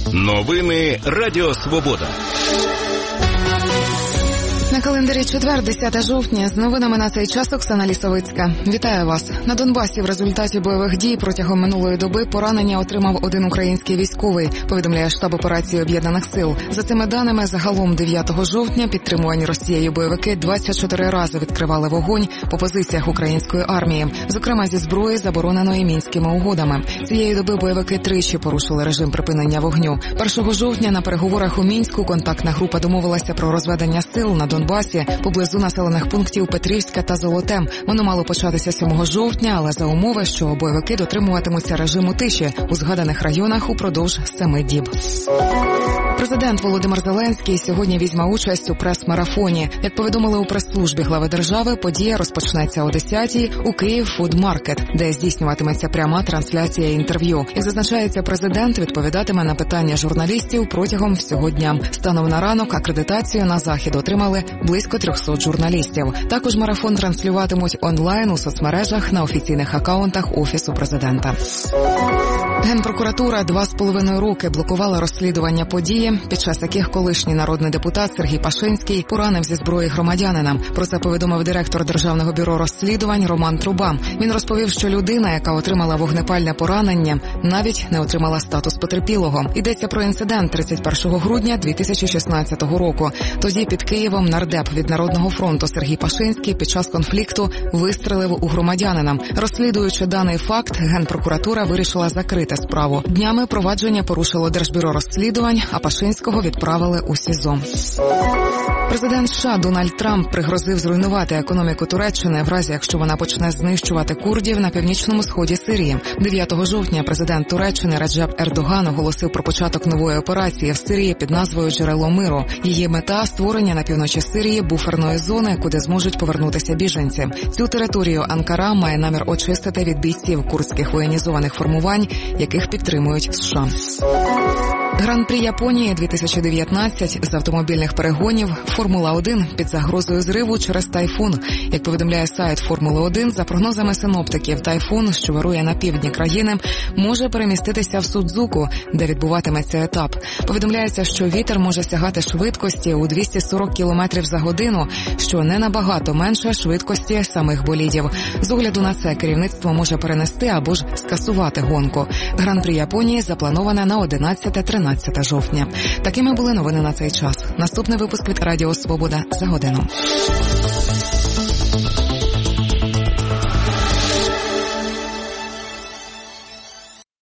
Новини Радіо Свобода. На календарі четвер, 10 жовтня. З новинами на цей час Оксана Лісовицька. Вітаю вас. На Донбасі в результаті бойових дій протягом минулої доби поранення отримав один український військовий, повідомляє штаб операції Об'єднаних сил. За цими даними, загалом 9 жовтня підтримувані Росією бойовики 24 рази відкривали вогонь по позиціях української армії, зокрема зі зброї, забороненої Мінськими угодами. Цієї доби бойовики тричі порушили режим припинення вогню. 1 жовтня на переговорах у Мінську контактна група домовилася про розведення сил на Донбасі поблизу населених пунктів Петрівське та Золоте. Воно мало початися 7 жовтня, але за умови, що бойовики дотримуватимуться режиму тиші у згаданих районах упродовж 7 діб. Президент Володимир Зеленський сьогодні візьме участь у прес-марафоні. Як повідомили у прес-службі глави держави, подія розпочнеться о 10-й у Київ Фуд-Маркет, де здійснюватиметься пряма трансляція інтерв'ю. Як зазначається, президент відповідатиме на питання журналістів протягом всього дня. Станом на ранок акредитацію на захід отримали близько 300 журналістів. Також марафон транслюватимуть онлайн у соцмережах на офіційних акаунтах Офісу президента. Генпрокуратура 2,5 роки блокувала розслідування події, під час яких колишній народний депутат Сергій Пашинський поранив зі зброї громадянина. Про це повідомив директор Державного бюро розслідувань Роман Труба. Він розповів, що людина, яка отримала вогнепальне поранення, навіть не отримала статус потерпілого. Йдеться про інцидент 31 грудня 2016 року. Тоді під Києвом нардеп від Народного фронту Сергій Пашинський під час конфлікту вистрелив у громадянина. Розслідуючи даний факт, Генпрокуратура вирішила закрити справу. Днями провадження порушило Держбюро розслідувань, а Пашинського відправили у СІЗО. Президент США Дональд Трамп пригрозив зруйнувати економіку Туреччини в разі, якщо вона почне знищувати курдів на північному сході Сирії. 9 жовтня президент Туреччини Реджеп Ердоган оголосив про початок нової операції в Сирії під назвою «Джерело миру». Її мета – створення на півночі Сирії буферної зони, куди зможуть повернутися біженці. Цю територію Анкара має намір очистити від бійців курдських воєнізованих формувань, яких підтримують США. Гран-прі Японії 2019 з автомобільних перегонів Формула-1 під загрозою зриву через тайфун. Як повідомляє сайт Формули-1, за прогнозами синоптиків, тайфун, що вирує на півдні країни, може переміститися в Судзуку, де відбуватиметься етап. Повідомляється, що вітер може сягати швидкості у 240 км за годину, що не набагато менше швидкості самих болідів. З огляду на це керівництво може перенести або ж скасувати гонку. Гран-прі Японії заплановане на 11-13 жовтня. Такими були новини на цей час. Наступний випуск від Радіо Свобода за годину.